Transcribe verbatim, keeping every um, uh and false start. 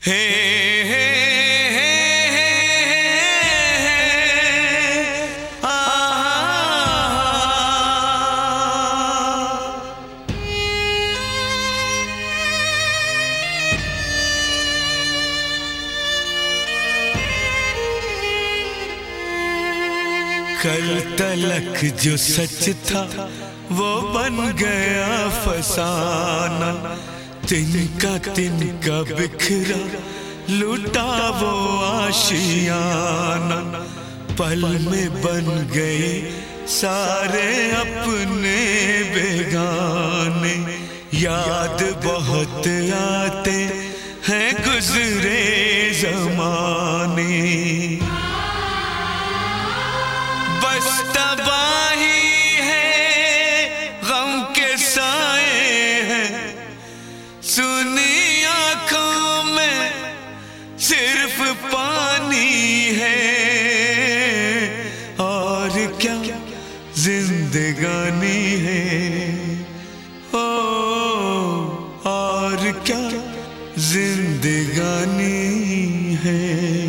हे हे हे आ कल तलक जो सच था वो बन गया फसाना, तिनका तिनका बिखरा लूटा वो आशियाना। पल में बन गए सारे अपने बेगाने, याद बहुत आते हैं गुजरे जमाने। बस तबाही है गम के साए हैं, सुनी आंखों में सिर्फ पानी है। और क्या जिंदगानी है, ओ और क्या जिंदगानी है।